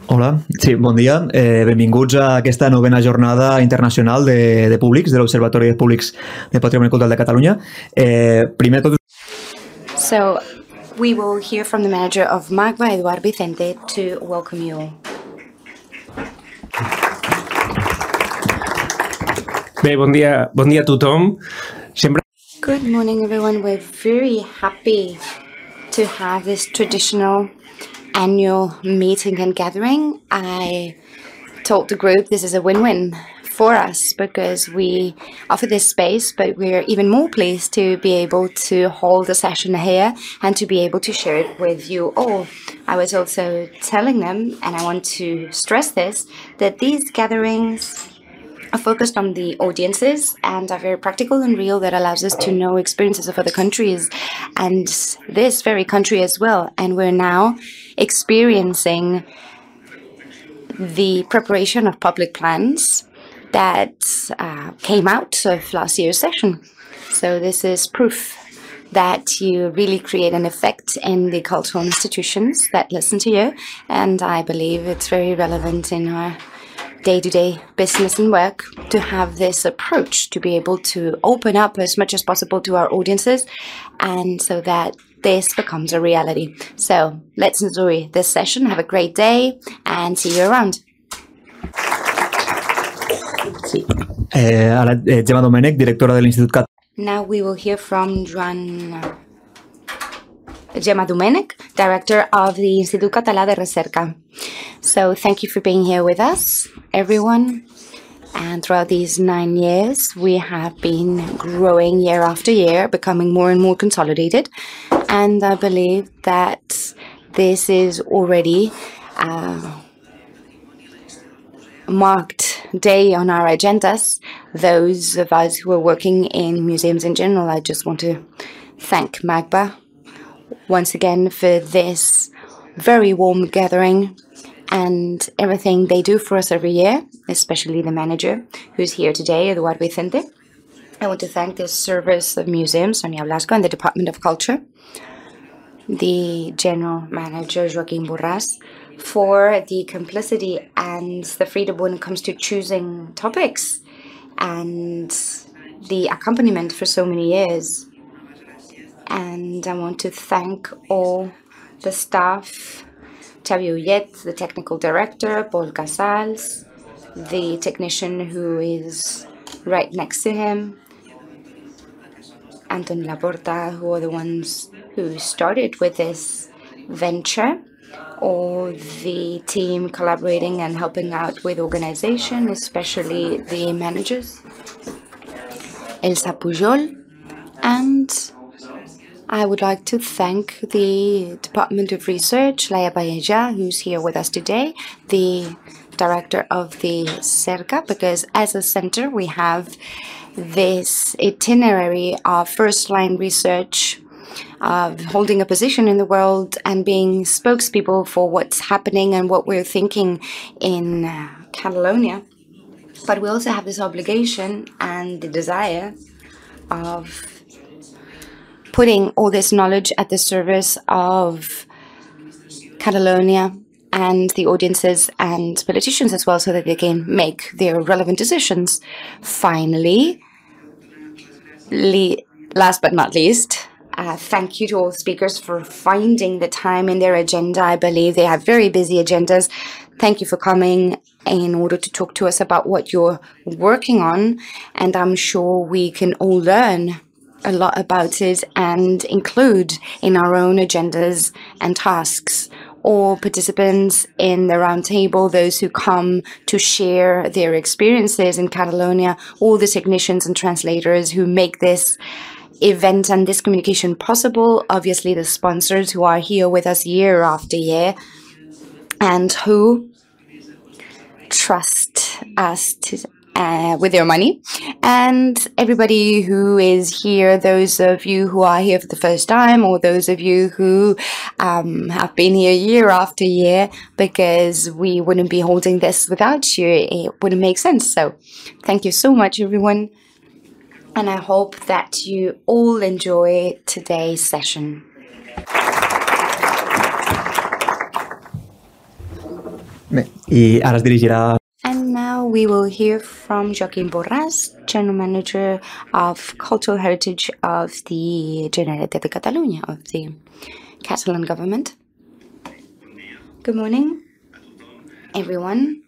Hola, sí, bon dia. Benvinguts a aquesta novena jornada internacional de públics, de l'Observatori de Públics de Patrimoni Cultural de Catalunya. Primer de tot... So, we will hear from the manager of MAGBA, Eduard Vicente, to welcome you all. Bé, bon dia a tothom. Good morning, everyone. We're very happy to have this traditional annual meeting and gathering. I told the group this is a win-win for us because we offer this space, but we're even more pleased to be able to hold a session here and to be able to share it with you all. I was also telling them, and I want to stress this, that these gatherings are focused on the audiences and are very practical and real, that allows us to know experiences of other countries and this very country as well. And we're now experiencing the preparation of public plans that came out of last year's session. So this is proof that you really create an effect in the cultural institutions that listen to you. And I believe it's very relevant in our day-to-day business and work to have this approach, to be able to open up as much as possible to our audiences, and so that this becomes a reality. So let's enjoy this session, have a great day, and see you around. Sí. Ara, Gemma Domènech, directora de l'Institut Català. Now we will hear from Gemma Domènech, director of the Institut Català de Recerca. So thank you for being here with us, everyone. And throughout these 9 years, we have been growing year after year, becoming more and more consolidated. And I believe that this is already a marked day on our agendas. Those of us who are working in museums in general, I just want to thank MAGBA once again for this very warm gathering and everything they do for us every year, especially the manager who's here today, Eduard Vicente. I want to thank the Service of Museums, Sonia Blasco, and the Department of Culture, the General Manager, Joaquim Borràs, for the complicity and the freedom when it comes to choosing topics and the accompaniment for so many years. And I want to thank all the staff, Xavier Ullet, the technical director, Paul Casals, the technician who is right next to him, Anton Laporta, who are the ones who started with this venture, or the team collaborating and helping out with organization, especially the managers, Elsa Pujol, and I would like to thank the Department of Research, Laia Bayeja, who's here with us today, the director of the CERCA, because as a center we have this itinerary of first-line research, of holding a position in the world and being spokespeople for what's happening and what we're thinking in Catalonia. But we also have this obligation and the desire of putting all this knowledge at the service of Catalonia and the audiences and politicians as well, so that they can make their relevant decisions. Finally, last but not least, thank you to all speakers for finding the time in their agenda. I believe they have very busy agendas. Thank you for coming in order to talk to us about what you're working on, and I'm sure we can all learn a lot about it and include in our own agendas and tasks. All participants in the roundtable, those who come to share their experiences in Catalonia, all the technicians and translators who make this event and this communication possible, obviously the sponsors who are here with us year after year and who trust us with their money, and everybody who is here, those of you who are here for the first time, or those of you who have been here year after year, because we wouldn't be holding this without you. It wouldn't make sense. So thank you so much, everyone, and I hope that you all enjoy today's session. Bé, i ara es dirigirà... And now we will hear from Joaquim Borràs, General Manager of Cultural Heritage of the Generalitat de Catalunya, of the Catalan government. Good morning, everyone.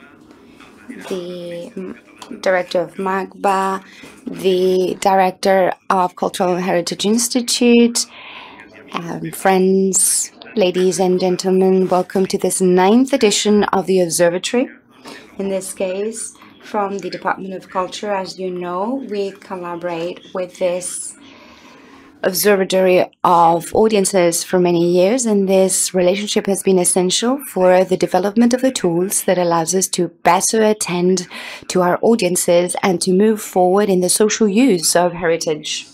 The director of MACBA, the director of Cultural Heritage Institute, friends, ladies and gentlemen, welcome to this 9th edition of the Observatory. In this case, from the Department of Culture, as you know, we collaborate with this Observatory of Audiences for many years, and this relationship has been essential for the development of the tools that allows us to better attend to our audiences and to move forward in the social use of heritage.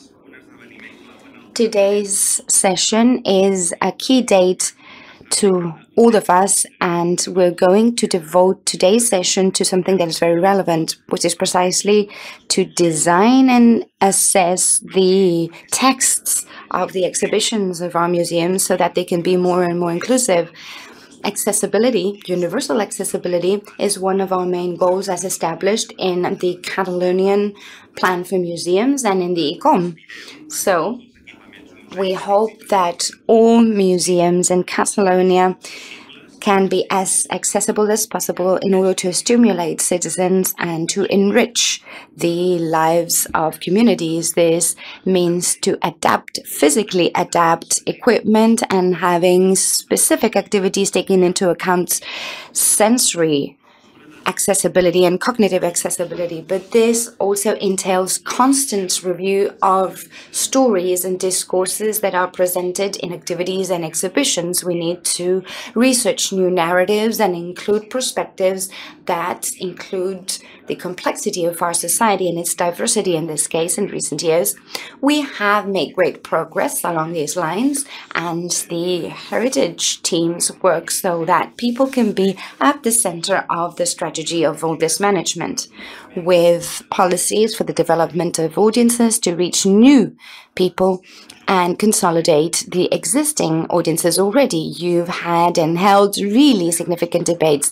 Today's session is a key date to all of us, and we're going to devote today's session to something that is very relevant, which is precisely to design and assess the texts of the exhibitions of our museums so that they can be more and more inclusive. Accessibility, universal accessibility, is one of our main goals as established in the Catalonian Plan for Museums and in the ICOM. So, we hope that all museums in Catalonia can be as accessible as possible in order to stimulate citizens and to enrich the lives of communities. This means to physically adapt equipment and having specific activities taking into account sensory accessibility and cognitive accessibility, but this also entails constant review of stories and discourses that are presented in activities and exhibitions. We need to research new narratives and include perspectives that include the complexity of our society and its diversity. In this case, in recent years, we have made great progress along these lines, and the heritage teams work so that people can be at the center of the strategy of all this management, with policies for the development of audiences to reach new people and consolidate the existing audiences already. You've had and held really significant debates,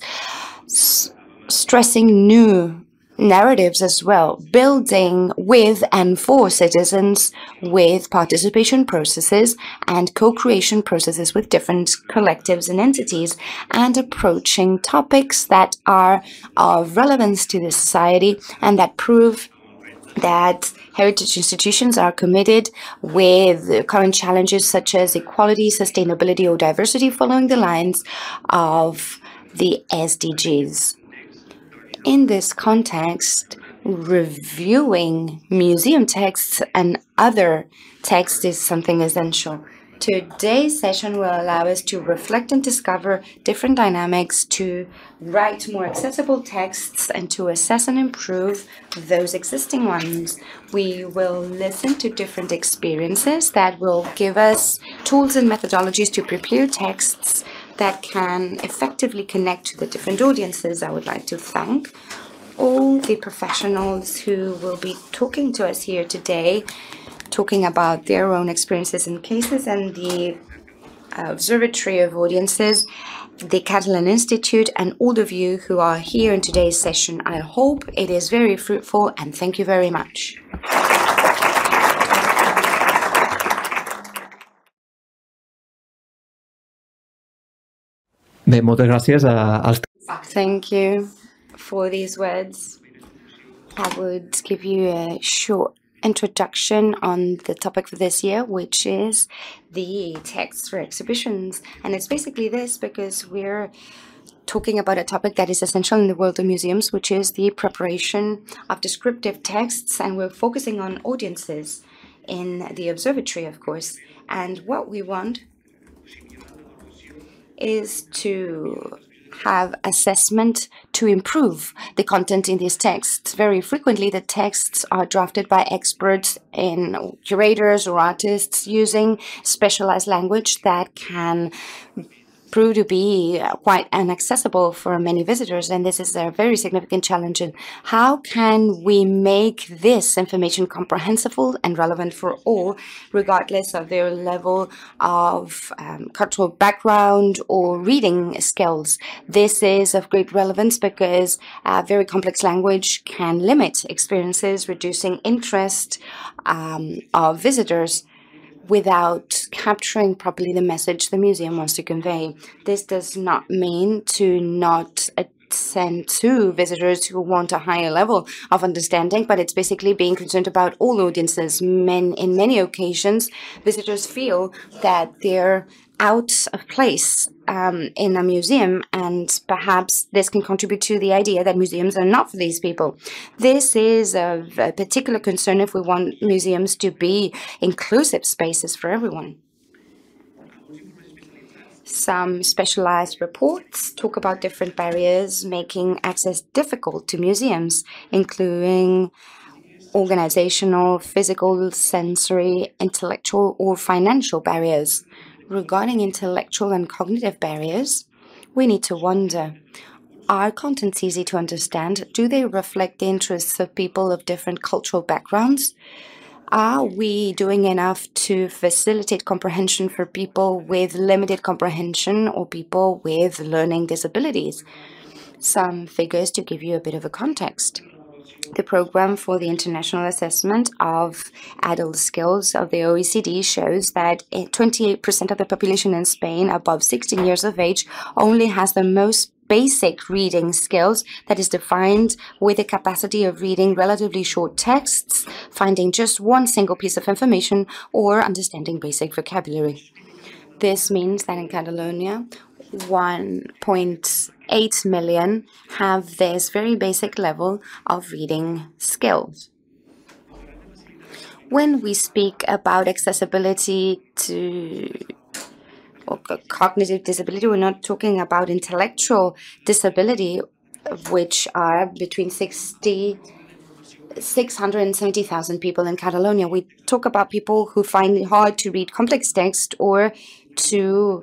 stressing new narratives as well, building with and for citizens, with participation processes and co-creation processes with different collectives and entities, and approaching topics that are of relevance to the society and that prove that heritage institutions are committed with current challenges such as equality, sustainability, or diversity, following the lines of the SDGs. In this context, reviewing museum texts and other texts is something essential. Today's session will allow us to reflect and discover different dynamics, to write more accessible texts, and to assess and improve those existing ones. We will listen to different experiences that will give us tools and methodologies to prepare texts that can effectively connect to the different audiences. I would like to thank all the professionals who will be talking to us here today, talking about their own experiences and cases, and the Observatory of Audiences, the Catalan Institute, and all of you who are here in today's session. I hope it is very fruitful, and thank you very much. Bé, moltes gràcies als... Thank you for these words. I would give you a short introduction on the topic for this year, which is the texts for exhibitions. And it's basically this because we're talking about a topic that is essential in the world of museums, which is the preparation of descriptive texts. And we're focusing on audiences in the observatory, of course. And what we want is to have assessment to improve the content in these texts. Very frequently, the texts are drafted by experts in curators or artists using specialized language that can prove to be quite inaccessible for many visitors, and this is a very significant challenge. And how can we make this information comprehensible and relevant for all, regardless of their level of cultural background or reading skills? This is of great relevance because a very complex language can limit experiences, reducing interest of visitors without capturing properly the message the museum wants to convey. This does not mean to not attend to visitors who want a higher level of understanding, but it's basically being concerned about all audiences. In many occasions, visitors feel that they're out of place in a museum, and perhaps this can contribute to the idea that museums are not for these people. This is of a particular concern if we want museums to be inclusive spaces for everyone. Some specialized reports talk about different barriers making access difficult to museums, including organizational, physical, sensory, intellectual, or financial barriers. Regarding intellectual and cognitive barriers, we need to wonder, are contents easy to understand? Do they reflect the interests of people of different cultural backgrounds? Are we doing enough to facilitate comprehension for people with limited comprehension or people with learning disabilities? Some figures to give you a bit of a context. The Program for the International Assessment of Adult Skills of the OECD shows that 28% of the population in Spain above 16 years of age only has the most basic reading skills, that is defined with the capacity of reading relatively short texts, finding just one single piece of information, or understanding basic vocabulary. This means that in Catalonia, 1.8 million have this very basic level of reading skills. When we speak about accessibility to cognitive disability, we're not talking about intellectual disability, which are between 670,000 people in Catalonia. We talk about people who find it hard to read complex text or to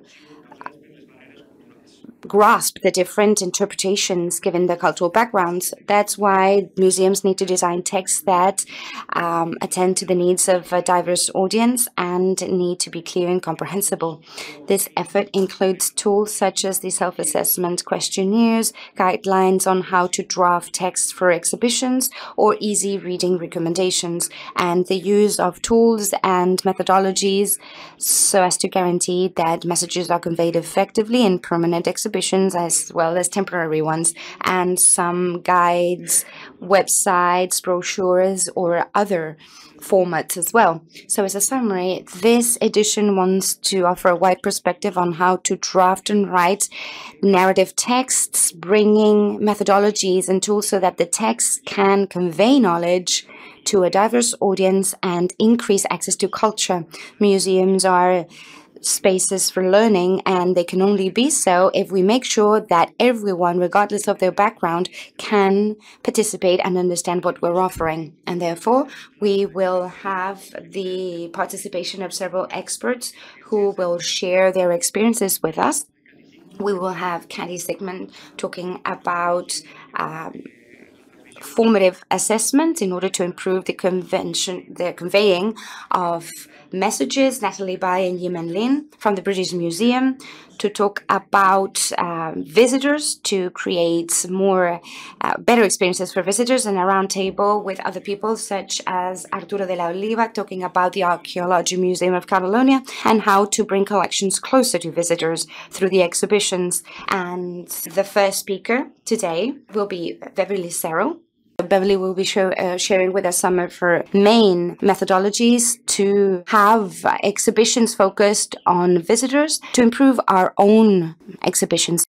grasp the different interpretations given their cultural backgrounds. That's why museums need to design texts that attend to the needs of a diverse audience and need to be clear and comprehensible. This effort includes tools such as the self-assessment questionnaires, guidelines on how to draft texts for exhibitions, or easy reading recommendations, and the use of tools and methodologies so as to guarantee that messages are conveyed effectively in permanent exhibitions as well as temporary ones, and some guides, websites, brochures, or other formats as well. So as a summary, this edition wants to offer a wide perspective on how to draft and write narrative texts, bringing methodologies and tools so that the text can convey knowledge to a diverse audience and increase access to culture. Museums are spaces for learning, and they can only be so if we make sure that everyone, regardless of their background, can participate and understand what we're offering. And therefore, we will have the participation of several experts who will share their experiences with us. We will have Candy Sigmund talking about formative assessment in order to improve the conveying of messages, Natalie Bai and Yimen Lin from the British Museum, to talk about visitors, to create more better experiences for visitors, and a roundtable with other people such as Arturo de la Oliva talking about the Archaeology Museum of Catalonia and how to bring collections closer to visitors through the exhibitions. And the first speaker today will be Beverly Serrell. Beverly will be sharing with us some of her main methodologies to have exhibitions focused on visitors to improve our own exhibitions.